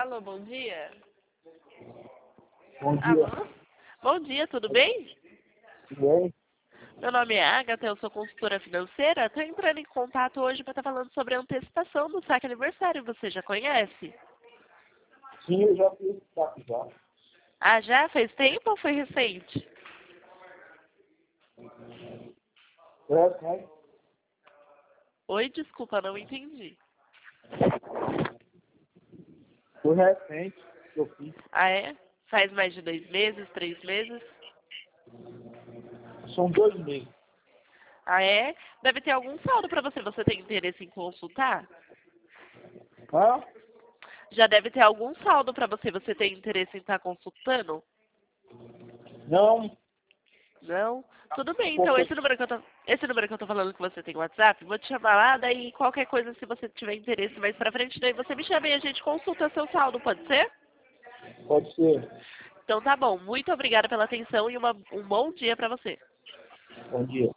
Alô, bom dia. Bom dia. Alô? Bom dia, tudo bem? Tudo bem? Meu nome é Agatha, eu sou consultora financeira. Estou entrando em contato hoje para estar falando sobre a antecipação do saque aniversário. Você já conhece? Sim, eu já fiz saco já. Ah, já? Fez tempo ou foi recente? Né? Oi, desculpa, não entendi. Foi recente que eu fiz. Ah, é? Faz mais de 2 meses, 3 meses? São 2 meses. Ah, é? Deve ter algum saldo para você. Você tem interesse em consultar? Hã? Já deve ter algum saldo para você. Você tem interesse em estar consultando? Não. Não? Tudo bem, então Pouco. esse número que eu tô falando que você tem no WhatsApp, vou te chamar lá, daí qualquer coisa, se você tiver interesse mais pra frente, daí você me chama e a gente consulta seu saldo, pode ser? Pode ser. Então tá bom, muito obrigada pela atenção e um bom dia pra você. Bom dia.